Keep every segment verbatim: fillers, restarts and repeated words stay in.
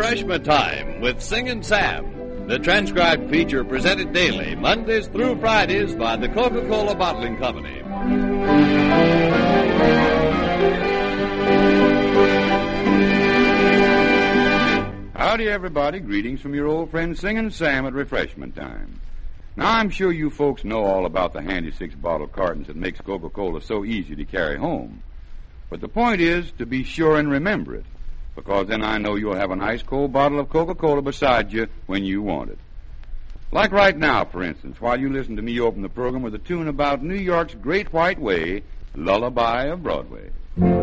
Refreshment Time with Singin' Sam, the transcribed feature presented daily, Mondays through Fridays, by the Coca-Cola Bottling Company. Howdy, everybody. Greetings from your old friend Singin' Sam at Refreshment Time. Now, I'm sure you folks know all about the handy six-bottle cartons that makes Coca-Cola so easy to carry home. But the point is to be sure and remember it, because then I know you'll have an ice-cold bottle of Coca-Cola beside you when you want it. Like right now, for instance, while you listen to me open the program with a tune about New York's Great White Way, Lullaby of Broadway.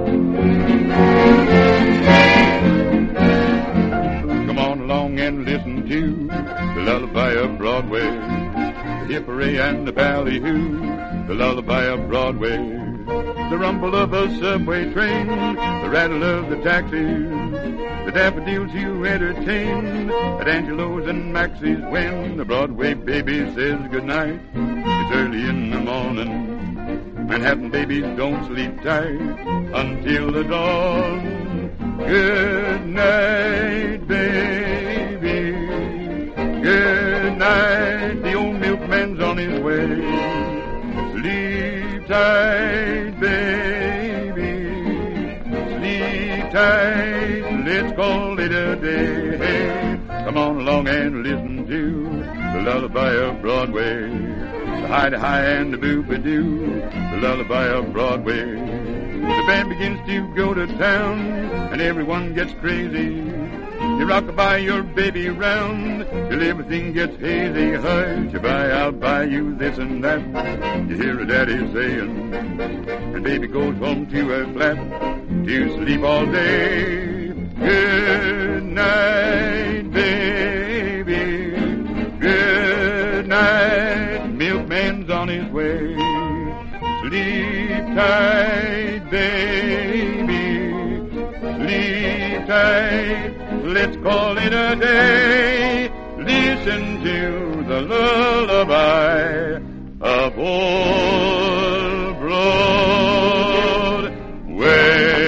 Come on along and listen to the Lullaby of Broadway, the hip-hooray and the ballyhoo, the Lullaby of Broadway, the rumble of a subway train, the rattle of the taxis, the daffodils you entertain at Angelo's and Maxie's when the Broadway baby says goodnight. It's early in the morning. Manhattan babies don't sleep tight until the dawn. Good night, baby. Good night. The old milkman's on his way. Sleep tight, baby. Sleep tight. Let's call it a day. Hey, come on along and listen to the Lullaby of Broadway. The high-de-high and the boo-ba-doo, the Lullaby of Broadway. The band begins to go to town, and everyone gets crazy. You rock by your baby round, till everything gets hazy. Hush, bye, I'll buy you this and that. You hear a daddy saying, and baby goes home to her flat to sleep all day. Good night, baby. Good night. Milkman's on his way. Sleep tight, baby. Sleep tight. Let's call it a day. Listen to the lullaby of old Broadway.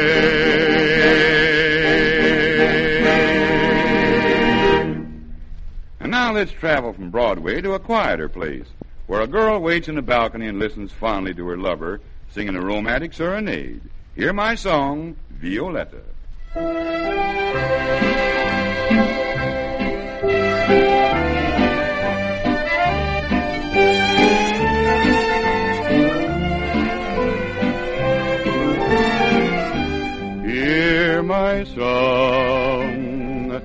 And now let's travel from Broadway to a quieter place, where a girl waits in the balcony and listens fondly to her lover singing a romantic serenade. Hear my song, Violetta. Hear my song,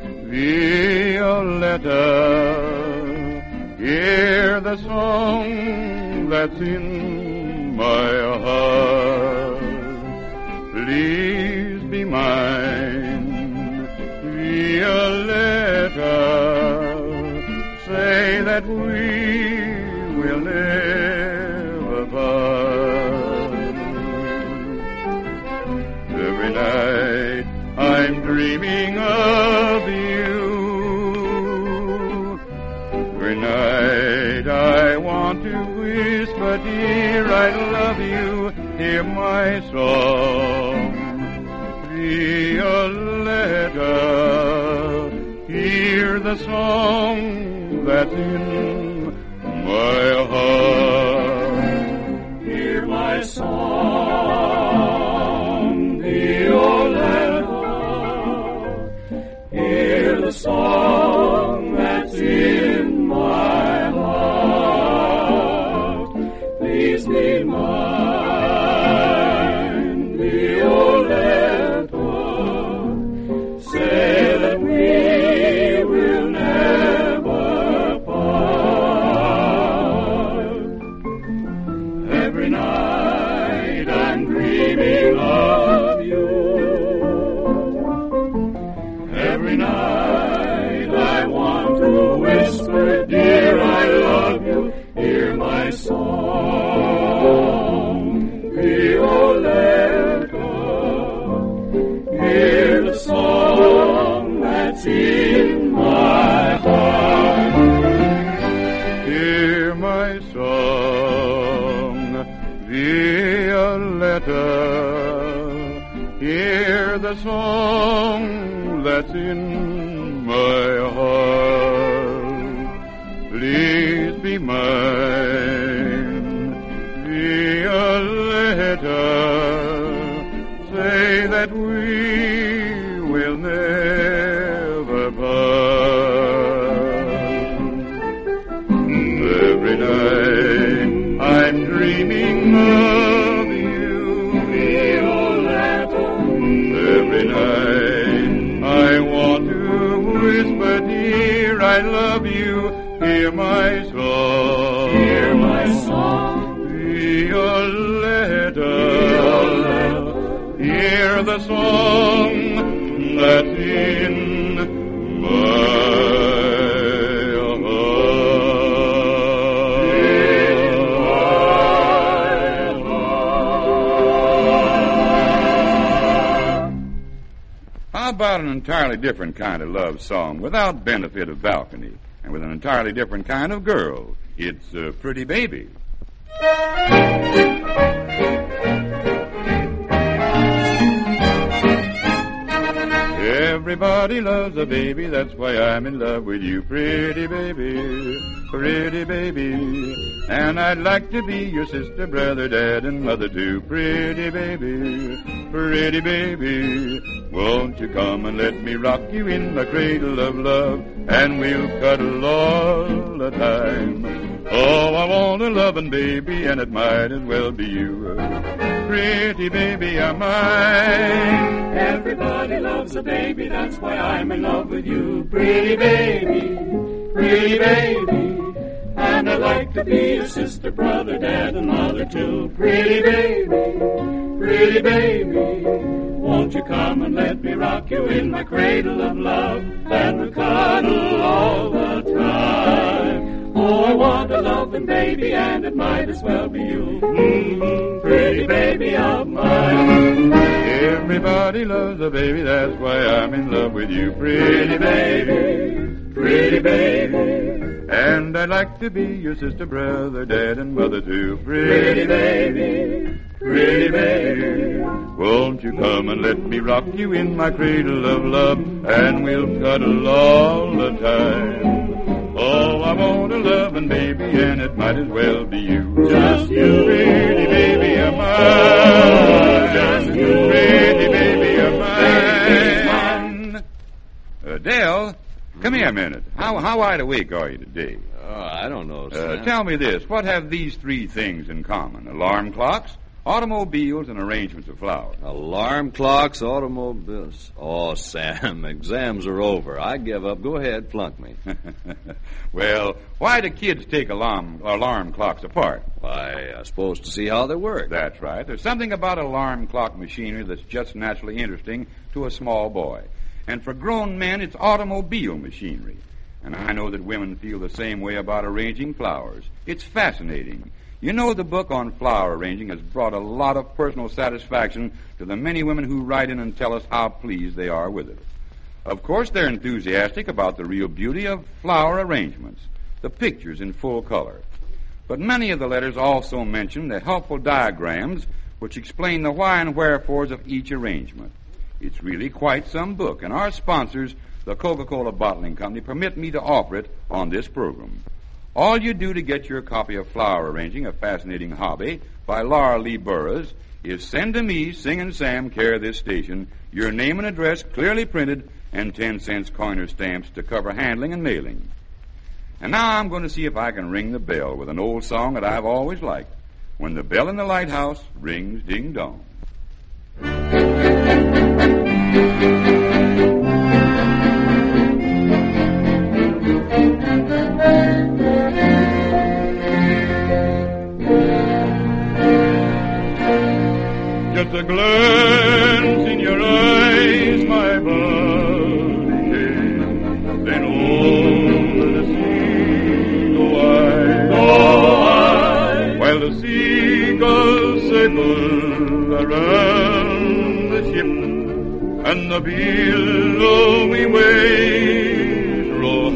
Violetta. Hear the song that's in my heart. Please be mine, Violetta. Say that we will never part. Every night I'm dreaming of you. Every night I want to whisper, dear, I love you. Hear my song, Violetta. Hear the song that's in my heart. Hear my song, Violetta. Hear the song that's in my heart. Please be mine, Violetta. Say that we will never part. Every night I'm dreaming of you. Every night I want to whisper, dear, I love you. Hear my song, Violetta. Hear the song that's in my heart. Hear my song, Violetta. Hear the song that's in my please be mine. Via letter, say that we will never part. Every night I'm dreaming of you. Via letter. Every night I want to whisper, dear, I love you. Hear my song. Hear my song. Your letter. Hear the song that's in my heart. How about an entirely different kind of love song without benefit of balcony and with an entirely different kind of girl? It's a Pretty Baby. Everybody loves a baby, that's why I'm in love with you, pretty baby, pretty baby. And I'd like to be your sister, brother, dad, and mother too, pretty baby, pretty baby. Won't you come and let me rock you in the cradle of love, and we'll cuddle all the time. Oh, I want a loving baby, and it might as well be you. Pretty baby of mine. Everybody loves a baby, that's why I'm in love with you. Pretty baby, pretty baby. And I'd like to be your sister, brother, dad, and mother too. Pretty baby, pretty baby. Won't you come and let me rock you in my cradle of love, and we'll cuddle all the time. Oh, I want a loving baby, and it might as well be you. Mm-hmm, pretty baby of mine. Everybody loves a baby, that's why I'm in love with you. Pretty baby, pretty baby. And I'd like to be your sister, brother, dad, and mother too. Pretty baby, pretty baby. Won't you come and let me rock you in my cradle of love, and we'll cuddle all the time. Oh, I want a loving baby, and it might as well be you. Just you. Pretty baby of mine. Just you. Pretty baby of mine. Adele, come here a minute. How, how wide awake are you today? Oh, I don't know, Uh, Sam. tell me this. What have these three things in common? Alarm clocks, automobiles, and arrangements of flowers. Alarm clocks, automobiles. Oh, Sam, exams are over. I give up. Go ahead, flunk me. Well, why do kids take alarm, alarm clocks apart? Why, I suppose to see how they work. That's right. There's something about alarm clock machinery that's just naturally interesting to a small boy. And for grown men, it's automobile machinery. And I know that women feel the same way about arranging flowers. It's fascinating. You know, the book on flower arranging has brought a lot of personal satisfaction to the many women who write in and tell us how pleased they are with it. Of course, they're enthusiastic about the real beauty of flower arrangements, the pictures in full color. But many of the letters also mention the helpful diagrams which explain the why and wherefores of each arrangement. It's really quite some book, and our sponsors, the Coca-Cola Bottling Company, permit me to offer it on this program. All you do to get your copy of Flower Arranging, a Fascinating Hobby, by Laura Lee Burroughs, is send to me, Singin' Sam, care of this station, your name and address clearly printed, and ten cents coiner stamps to cover handling and mailing. And now I'm going to see if I can ring the bell with an old song that I've always liked. When the bell in the lighthouse rings ding-dong. Just a glance in your eyes, my buddy, then over the sea go I, go I, while the seagulls circle around the ship, and the billowy waves roll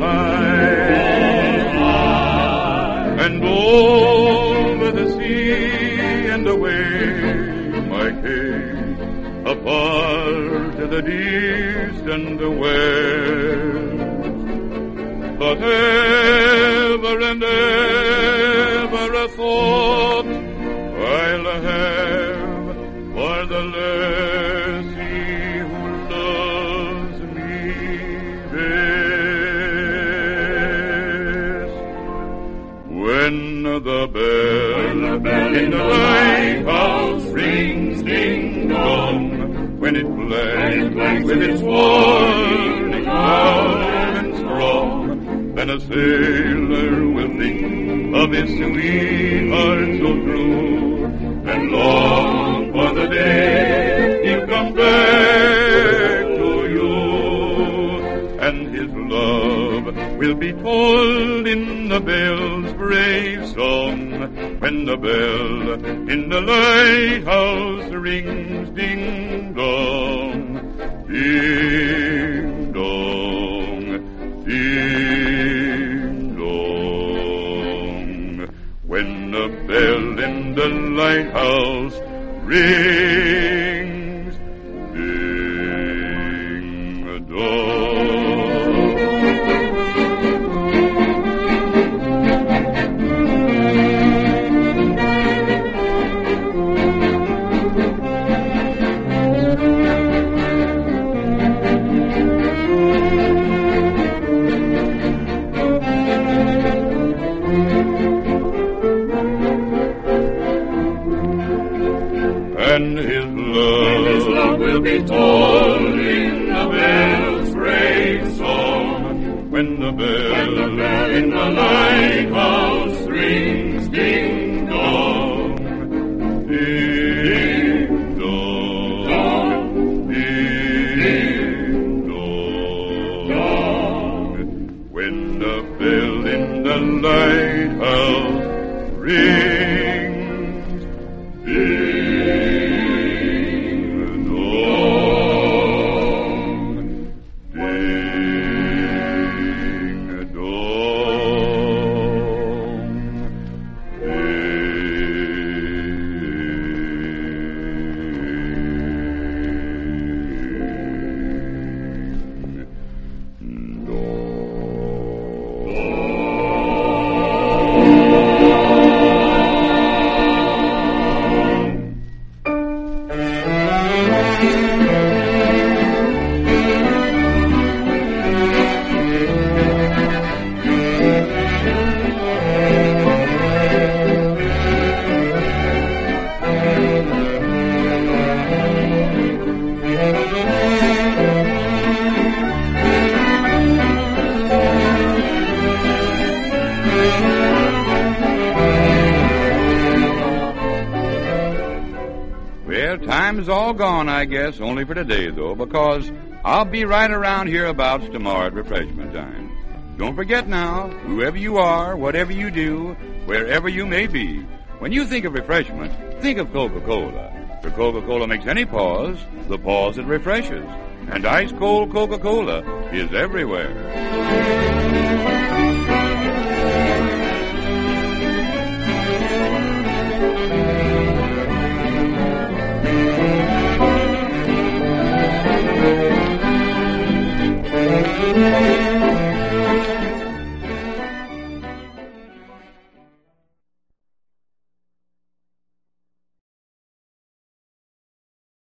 high, and over the sea and away I came apart to the distant west. But ever ever and ever a thought I'll have for the lassie who loves me best. When the bell, when the bell in the lighthouse rings ding dong, when it clangs with its warning loud and strong, then a sailor will think of his sweetheart so true, and long for the day he'll come back to you, and his love will be told in the bell's brave song, when the bell in the lighthouse rings ding dong, ding dong, ding dong. When the bell in the lighthouse rings ding dong. And his love, and his love will be told in the bell's brave song, when the bell, when the bell in the lighthouse rings ding dong, ding dong, ding dong. When the bell in the lighthouse rings ding. Time's all gone, I guess, only for today, though, because I'll be right around hereabouts tomorrow at refreshment time. Don't forget now, whoever you are, whatever you do, wherever you may be, when you think of refreshment, think of Coca-Cola. For Coca-Cola makes any pause the pause that refreshes. And ice-cold Coca-Cola is everywhere.